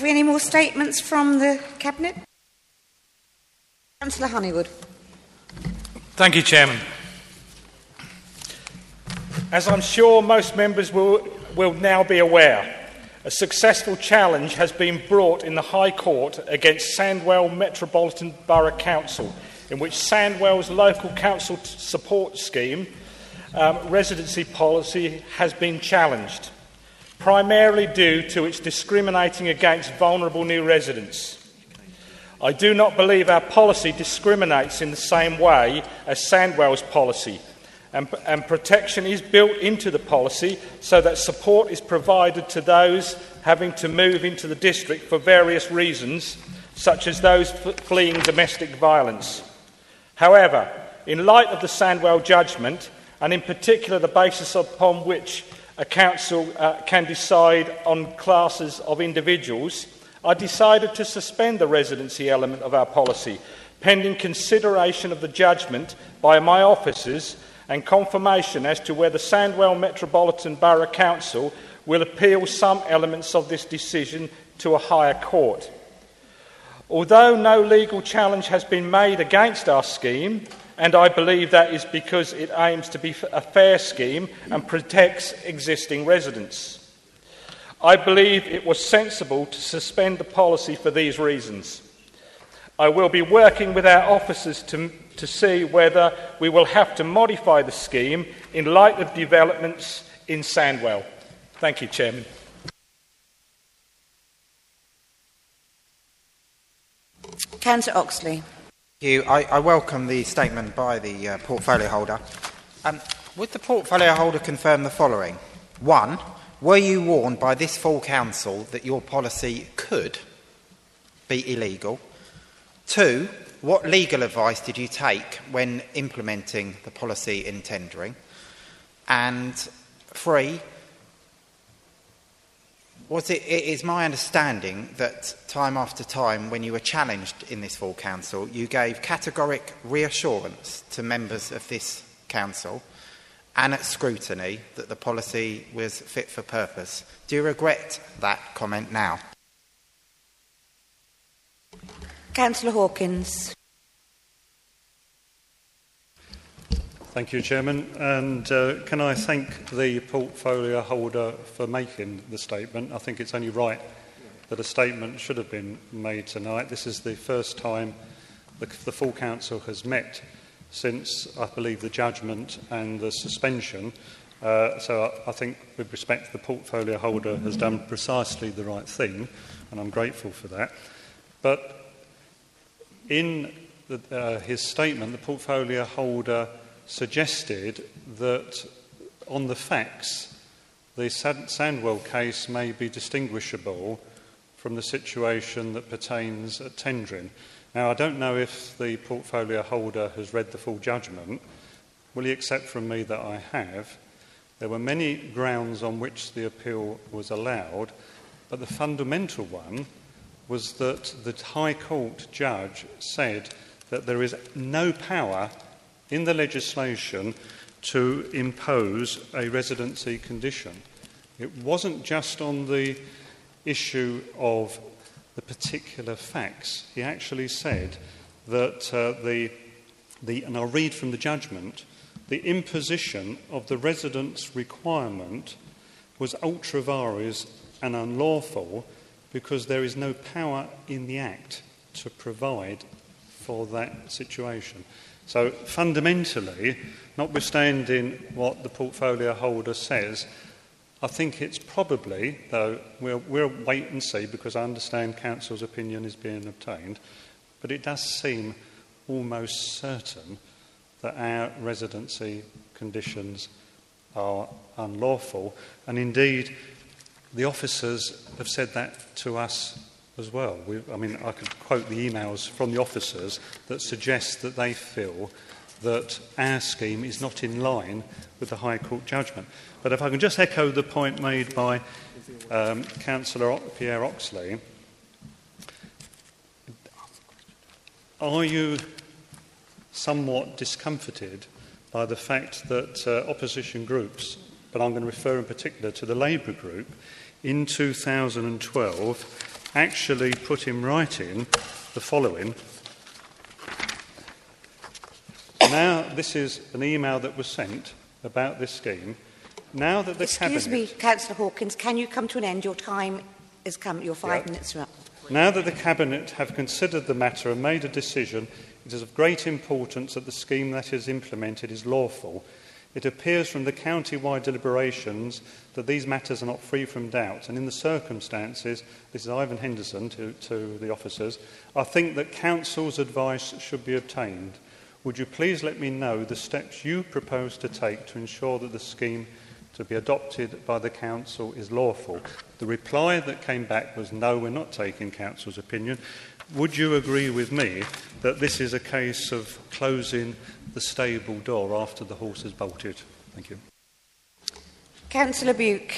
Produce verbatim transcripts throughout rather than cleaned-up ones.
Have we any more statements from the Cabinet? Councillor Honeywood. Thank you, Chairman. As I'm sure most members will, will now be aware, a successful challenge has been brought in the High Court against Sandwell Metropolitan Borough Council, in which Sandwell's local council support scheme um, residency policy has been challenged, primarily due to its discriminating against vulnerable new residents. I do not believe our policy discriminates in the same way as Sandwell's policy, and, and protection is built into the policy so that support is provided to those having to move into the district for various reasons, such as those fleeing domestic violence. However, in light of the Sandwell judgment, and in particular the basis upon which a council uh, can decide on classes of individuals, I decided to suspend the residency element of our policy, pending consideration of the judgment by my officers and confirmation as to whether Sandwell Metropolitan Borough Council will appeal some elements of this decision to a higher court. Although no legal challenge has been made against our scheme, and I believe that is because it aims to be a fair scheme and protects existing residents, I believe it was sensible to suspend the policy for these reasons. I will be working with our officers to, to see whether we will have to modify the scheme in light of developments in Sandwell. Thank you, Chairman. Councillor Oxley. Thank you. I, I welcome the statement by the uh, portfolio holder. Um, would the portfolio holder confirm the following? One, were you warned by this full council that your policy could be illegal? Two, what legal advice did you take when implementing the policy in tendering? And three, was it, it is my understanding that time after time when you were challenged in this full council, you gave categoric reassurance to members of this council and at scrutiny that the policy was fit for purpose. Do you regret that comment now? Councillor Hawkins. Thank you, Chairman. And uh, can I thank the portfolio holder for making the statement? I think it's only right that a statement should have been made tonight. This is the first time the, the full council has met since, I believe, the judgment and the suspension. Uh, so I, I think, with respect, the portfolio holder has done precisely the right thing, and I'm grateful for that. But in the, uh, his statement, the portfolio holder suggested that, on the facts, the Sandwell case may be distinguishable from the situation that pertains at tendering. Now, I don't know if the portfolio holder has read the full judgment. Will he accept from me that I have? There were many grounds on which the appeal was allowed, but the fundamental one was that the High Court judge said that there is no power in the legislation to impose a residency condition. It wasn't just on the issue of the particular facts. He actually said that uh, the, the, and I'll read from the judgment, the imposition of the residence requirement was ultra vires and unlawful because there is no power in the Act to provide for that situation. So fundamentally, notwithstanding what the portfolio holder says, I think it's probably, though we'll, we'll wait and see because I understand Council's opinion is being obtained, but it does seem almost certain that our residency conditions are unlawful. And indeed, the officers have said that to us as well. We, I mean, I could quote the emails from the officers that suggest that they feel that our scheme is not in line with the High Court judgment. But if I can just echo the point made by um, Councillor Pierre Oxley, are you somewhat discomforted by the fact that uh, opposition groups, but I'm going to refer in particular to the Labour group, in two thousand twelve actually put in writing the following. Now, this is an email that was sent about this scheme. Now that the Excuse Cabinet... me, Councillor Hawkins, can you come to an end? Your time has come. Your five Yeah. minutes are up. Now that the Cabinet have considered the matter and made a decision, it is of great importance that the scheme that is implemented is lawful. It appears from the county-wide deliberations that these matters are not free from doubt, and in the circumstances, this is Ivan Henderson to, to the officers, I think that Council's advice should be obtained. Would you please let me know the steps you propose to take to ensure that the scheme to be adopted by the Council is lawful? The reply that came back was, no, we're not taking Council's opinion. Would you agree with me that this is a case of closing the stable door after the horse has bolted? Thank you. Councillor Buke.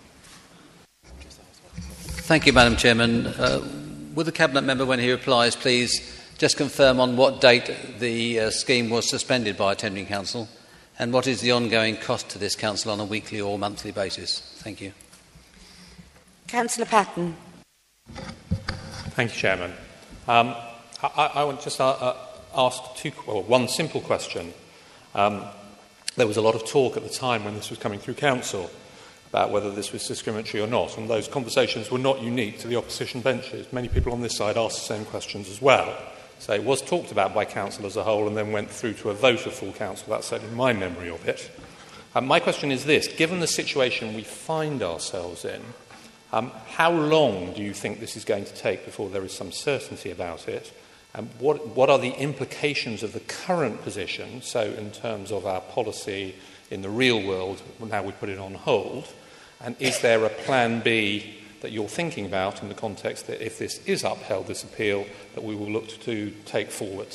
Thank you, Madam Chairman. Uh, would the Cabinet member, when he replies, please just confirm on what date the uh, scheme was suspended by attending Council, and what is the ongoing cost to this Council on a weekly or monthly basis? Thank you. Councillor Patton. Thank you, Chairman. Um, I, I want to just uh, uh, ask two, well, one simple question. Um, there was a lot of talk at the time when this was coming through Council about whether this was discriminatory or not, and those conversations were not unique to the opposition benches. Many people on this side asked the same questions as well. So it was talked about by Council as a whole and then went through to a vote of full Council. That's certainly my memory of it. Um, my question is this. Given the situation we find ourselves in, um, how long do you think this is going to take before there is some certainty about it? And what, what are the implications of the current position, so in terms of our policy in the real world, now we put it on hold? And is there a plan B that you're thinking about in the context that if this is upheld, this appeal, that we will look to take forward?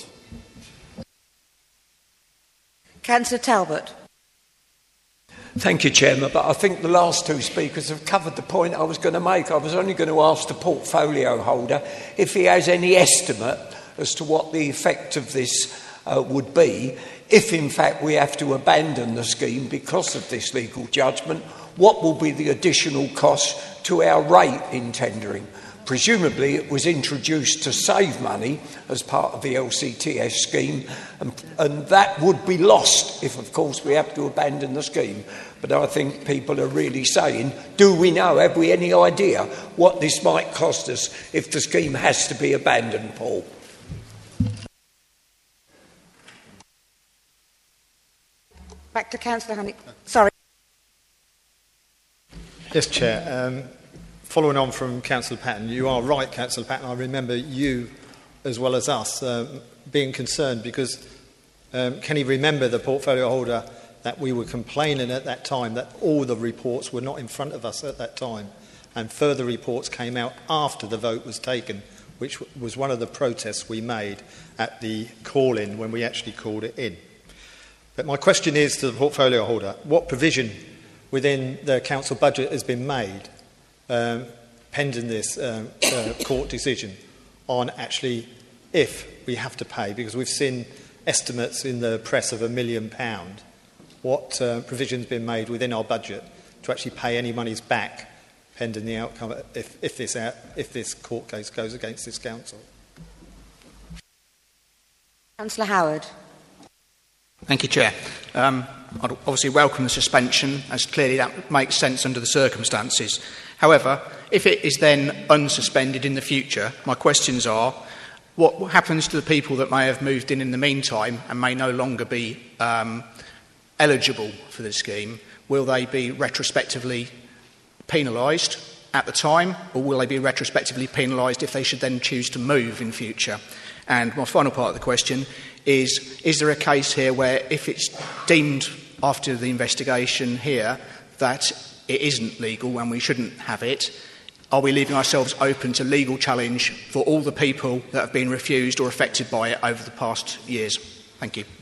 Councillor Talbot. Thank you, Chairman, but I think the last two speakers have covered the point I was going to make. I was only going to ask the portfolio holder if he has any estimate as to what the effect of this uh, would be if, in fact, we have to abandon the scheme because of this legal judgment. What will be the additional cost to our rate in tendering? Presumably it was introduced to save money as part of the L C T S scheme, and, and that would be lost if, of course, we have to abandon the scheme. But I think people are really saying, do we know, have we any idea what this might cost us if the scheme has to be abandoned, Paul? Back to Councillor Honey. Sorry. Yes, Chair. Um, following on from Councillor Patton, you are right, Councillor Patton. I remember you, as well as us, uh, being concerned because um, can you remember the portfolio holder that we were complaining at that time that all the reports were not in front of us at that time, and further reports came out after the vote was taken, which was one of the protests we made at the call-in when we actually called it in. But my question is to the portfolio holder, what provision within the council budget has been made, um, pending this um, uh, court decision, on actually if we have to pay, because we've seen estimates in the press of a million pound, what uh, provision's been made within our budget to actually pay any monies back pending the outcome if, if, this, out, if this court case goes against this council? Councillor Howard. Thank you, Chair. Um, I'd obviously welcome the suspension, as clearly that makes sense under the circumstances. However, if it is then unsuspended in the future, my questions are, what happens to the people that may have moved in in the meantime and may no longer be um, eligible for the scheme? Will they be retrospectively penalised at the time, or will they be retrospectively penalised if they should then choose to move in future? And my final part of the question is, is there a case here where if it's deemed after the investigation here that it isn't legal and we shouldn't have it, are we leaving ourselves open to legal challenge for all the people that have been refused or affected by it over the past years? Thank you.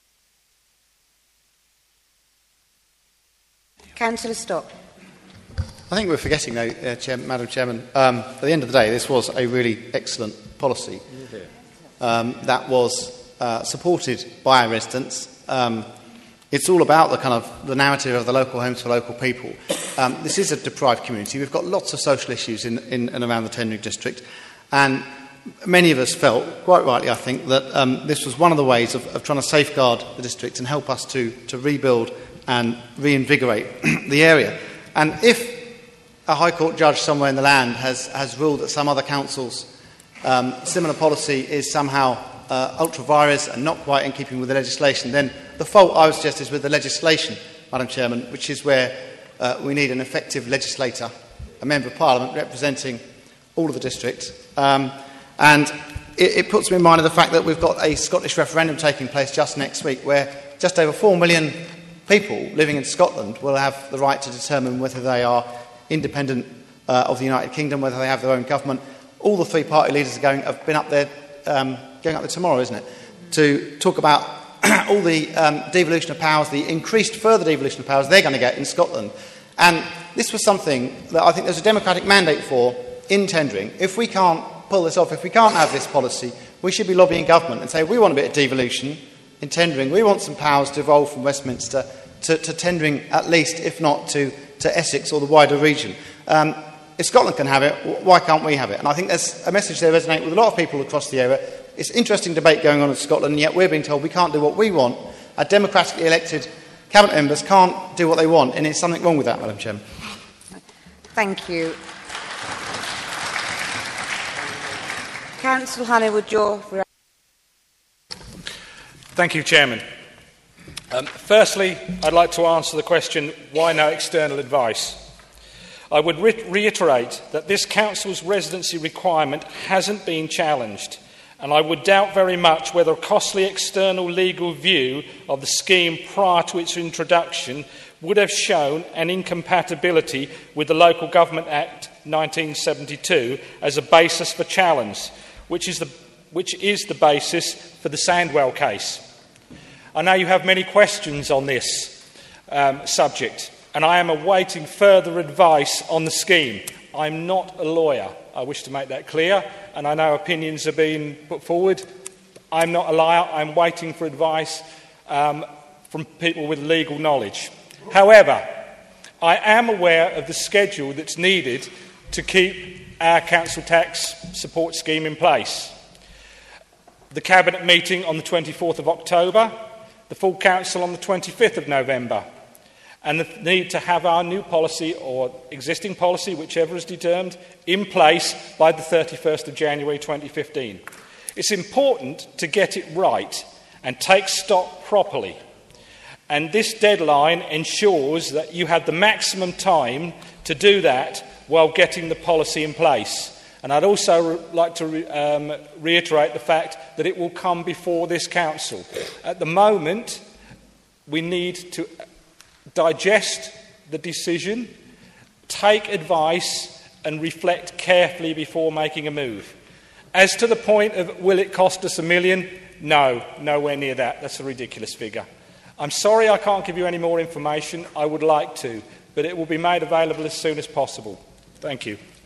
Councillor Stock. I think we're forgetting, though, uh, Chair, Madam Chairman, um, at the end of the day, this was a really excellent policy um, that was uh, supported by our residents. Um, It's all about the kind of the narrative of the local homes for local people. Um, this is a deprived community. We've got lots of social issues in, in and around the Tendring district, and many of us felt, quite rightly I think, that um, this was one of the ways of, of trying to safeguard the district and help us to, to rebuild and reinvigorate the area. And if a High Court judge somewhere in the land has, has ruled that some other council's um, similar policy is somehow uh, ultra vires and not quite in keeping with the legislation, then the fault, I would suggest, is with the legislation, Madam Chairman, which is where uh, we need an effective legislator, a Member of Parliament representing all of the district. Um, and it, it puts me in mind of the fact that we've got a Scottish referendum taking place just next week, where just over four million people living in Scotland will have the right to determine whether they are independent uh, of the United Kingdom, whether they have their own government. All the three party leaders are going, have been up there, um, going up there tomorrow, isn't it, to talk about all the um, devolution of powers, the increased further devolution of powers they're going to get in Scotland. And this was something that I think there's a democratic mandate for in tendering. If we can't pull this off, if we can't have this policy, we should be lobbying government and say, we want a bit of devolution in tendering. We want some powers to evolve from Westminster to, to tendering, at least, if not to, to Essex or the wider region. Um, if Scotland can have it, why can't we have it? And I think there's a message there resonates with a lot of people across the area. It's an interesting debate going on in Scotland, and yet we're being told we can't do what we want. Our democratically elected cabinet members can't do what they want, and there's something wrong with that, Madam Chairman. Thank you. Councillor Honeywood, your... Thank you, Chairman. Um, firstly, I'd like to answer the question, why no external advice? I would re- reiterate that this Council's residency requirement hasn't been challenged, and I would doubt very much whether a costly external legal view of the scheme prior to its introduction would have shown an incompatibility with the Local Government Act nineteen seventy-two as a basis for challenge, which is the, which is the basis for the Sandwell case. I know you have many questions on this um, subject, and I am awaiting further advice on the scheme. I'm not a lawyer, I wish to make that clear, and I know opinions are being put forward. I'm not a liar, I'm waiting for advice um, from people with legal knowledge. However, I am aware of the schedule that's needed to keep our council tax support scheme in place. The Cabinet meeting on the twenty-fourth of October, the full Council on the twenty-fifth of November, and the need to have our new policy or existing policy, whichever is determined, in place by the thirty-first of January twenty fifteen. It's important to get it right and take stock properly. And this deadline ensures that you have the maximum time to do that while getting the policy in place. And I'd also re- like to re- um, reiterate the fact that it will come before this Council. At the moment, we need to digest the decision, take advice and reflect carefully before making a move. As to the point of will it cost us a million? No, nowhere near that. That's a ridiculous figure. I'm sorry I can't give you any more information. I would like to, but it will be made available as soon as possible. Thank you.